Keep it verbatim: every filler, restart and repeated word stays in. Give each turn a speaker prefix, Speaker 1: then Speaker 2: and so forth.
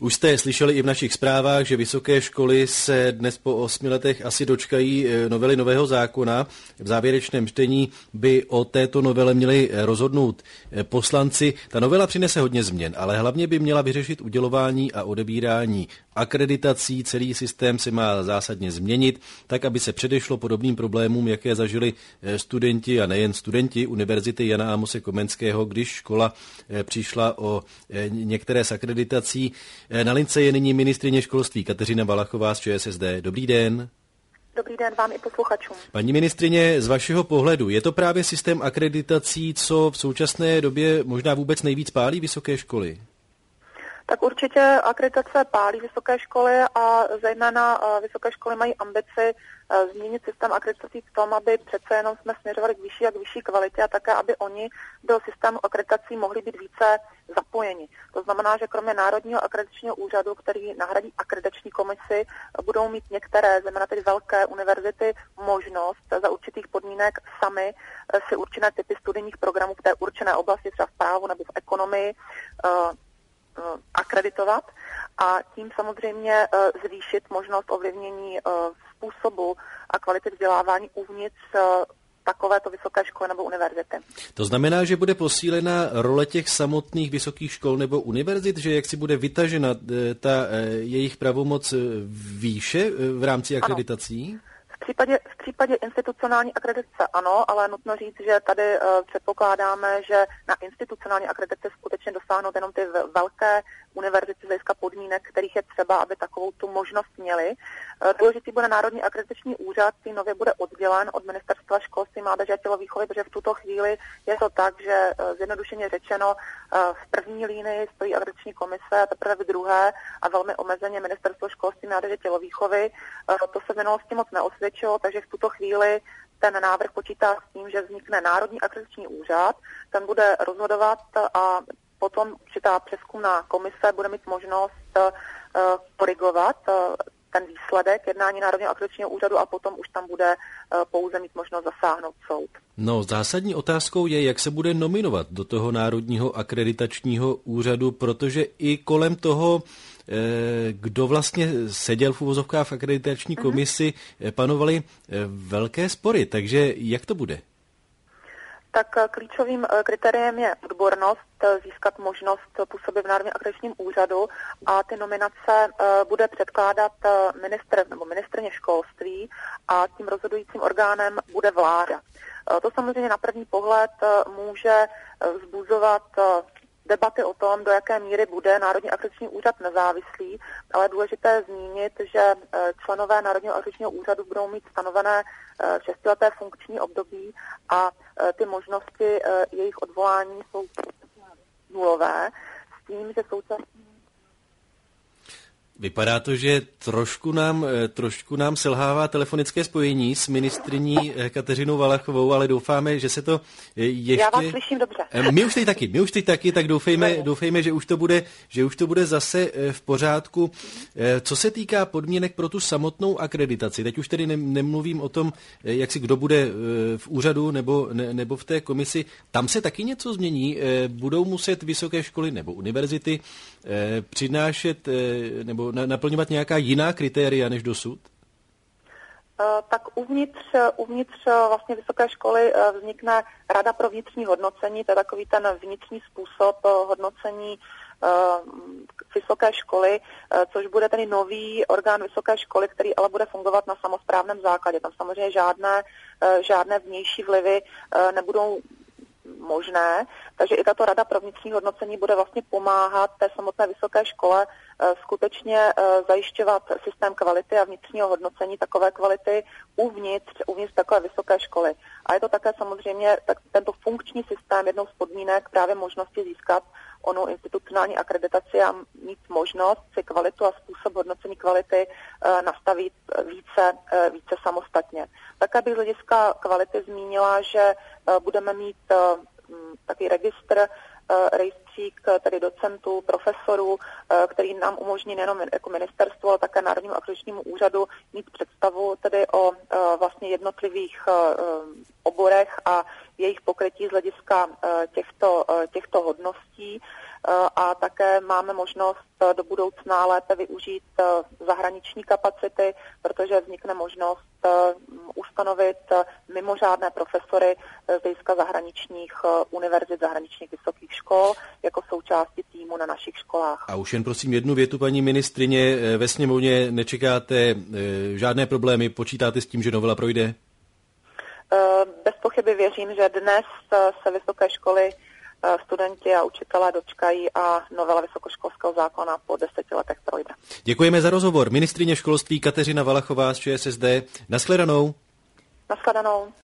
Speaker 1: Už jste slyšeli i v našich zprávách, že vysoké školy se dnes po osmi letech asi dočkají novely nového zákona. V závěrečném čtení by o této novele měli rozhodnout poslanci. Ta novela přinese hodně změn, ale hlavně by měla vyřešit udělování a odebírání akreditací. Celý systém se má zásadně změnit, tak aby se předešlo podobným problémům, jaké zažili studenti a nejen studenti Univerzity Jana Amose Komenského, když škola přišla o některé z akreditací. Na lince je nyní ministryně školství Kateřina Valachová z ČSSD. Dobrý den.
Speaker 2: Dobrý den vám i posluchačům.
Speaker 1: Paní ministryně, z vašeho pohledu, je to právě systém akreditací, co v současné době možná vůbec nejvíc pálí vysoké školy?
Speaker 2: Tak určitě akreditace pálí vysoké školy a zejména vysoké školy mají ambici změnit systém akreditací v tom, aby přece jenom jsme směřovali k vyšší a k vyšší kvalitě a také, aby oni do systému akreditací mohli být více zapojeni. To znamená, že kromě Národního akreditačního úřadu, který nahradí akreditační komisi, budou mít některé, zejména tedy velké univerzity, možnost za určitých podmínek sami si určené typy studijních programů v té určené oblasti, třeba v právu nebo v ekonomii, akreditovat a tím samozřejmě zvýšit možnost ovlivnění způsobu a kvality vzdělávání uvnitř takovéto vysoké školy nebo univerzity.
Speaker 1: To znamená, že bude posílena role těch samotných vysokých škol nebo univerzit, že jak si bude vytažena ta jejich pravomoc výše v rámci akreditací?
Speaker 2: Ano. V případě, v případě institucionální akreditace ano, ale nutno říct, že tady uh, předpokládáme, že na institucionální akreditaci skutečně dosáhnou jenom ty velké univerzity z hlediska podmínek, kterých je třeba, aby takovou tu možnost měli. Uh, důležitý bude Národní akreditační úřad, který nově bude oddělen od Ministerstva školství, mládeže a tělovýchovy, protože v tuto chvíli je to tak, že uh, zjednodušeně řečeno uh, v první línii stojí akreditační komise a teprve v druhé a velmi omezeně Ministerstvo školství, mládeže a tělovýchovy. Uh, to se v minulosti moc neosvědčilo, takže v tuto chvíli ten návrh počítá s tím, že vznikne Národní akreditační úřad, ten bude rozhodovat a potom určitá přezkumná komise bude mít možnost uh, korigovat uh, ten výsledek jednání Národního akreditačního úřadu a potom už tam bude uh, pouze mít možnost zasáhnout soud.
Speaker 1: No, zásadní otázkou je, jak se bude nominovat do toho Národního akreditačního úřadu, protože i kolem toho, kdo vlastně seděl v uvozovkách v akreditační komisi, panovaly velké spory. Takže jak to bude?
Speaker 2: Tak klíčovým kritériem je odbornost, získat možnost působit v Národním akreditačním úřadu a ty nominace bude předkládat ministr nebo ministryně školství a tím rozhodujícím orgánem bude vláda. To samozřejmě na první pohled může vzbuzovat debaty o tom, do jaké míry bude Národní akreditační úřad nezávislý, ale důležité je zmínit, že členové Národního akreditačního úřadu budou mít stanovené šestileté funkční období a ty možnosti jejich odvolání jsou nulové, s tím, že současně
Speaker 1: Vypadá to, že trošku nám, trošku nám selhává telefonické spojení s ministryní Kateřinou Valachovou, ale doufáme, že se to ještě...
Speaker 2: Já vás slyším dobře.
Speaker 1: My už teď taky, my už teď taky, tak doufejme, doufejme, že už to bude, že už to bude zase v pořádku. Co se týká podmínek pro tu samotnou akreditaci, teď už tedy nemluvím o tom, jak si kdo bude v úřadu nebo, ne, nebo v té komisi, tam se taky něco změní. Budou muset vysoké školy nebo univerzity přinášet nebo naplňovat nějaká jiná kritéria než dosud?
Speaker 2: Tak uvnitř, uvnitř vlastně vysoké školy vznikne Rada pro vnitřní hodnocení, to je takový ten vnitřní způsob hodnocení vysoké školy, což bude tedy nový orgán vysoké školy, který ale bude fungovat na samosprávném základě. Tam samozřejmě žádné, žádné vnější vlivy nebudou možné, takže i tato Rada pro vnitřní hodnocení bude vlastně pomáhat té samotné vysoké škole skutečně zajišťovat systém kvality a vnitřního hodnocení takové kvality uvnitř, uvnitř takové vysoké školy. A je to také samozřejmě tak, tento funkční systém jednou z podmínek právě možnosti získat onu institucionální akreditaci a mít možnost si kvalitu a způsob hodnocení kvality nastavit více, více samostatně. Také bych z hlediska kvality zmínila, že budeme mít takový registr, rejstřík tedy docentů, profesorů, který nám umožní nejenom jako ministerstvu, ale také Národnímu akreditačnímu úřadu mít představu tedy o vlastně jednotlivých oborech a jejich pokrytí z hlediska těchto, těchto hodností. a také máme možnost do budoucna lépe využít zahraniční kapacity, protože vznikne možnost ustanovit mimořádné profesory z hlediska zahraničních univerzit, zahraničních vysokých škol jako součástí týmu na našich školách.
Speaker 1: A už jen prosím jednu větu, paní ministryně, ve sněmovně nečekáte žádné problémy, počítáte s tím, že novela projde?
Speaker 2: Bez pochyby věřím, že dnes se vysoké školy, studenti a učitelé dočkají a novela vysokoškolského zákona po deseti letech projde.
Speaker 1: Děkujeme za rozhovor. Ministryně školství Kateřina Valachová z ČSSD. Nashledanou.
Speaker 2: Nashledanou.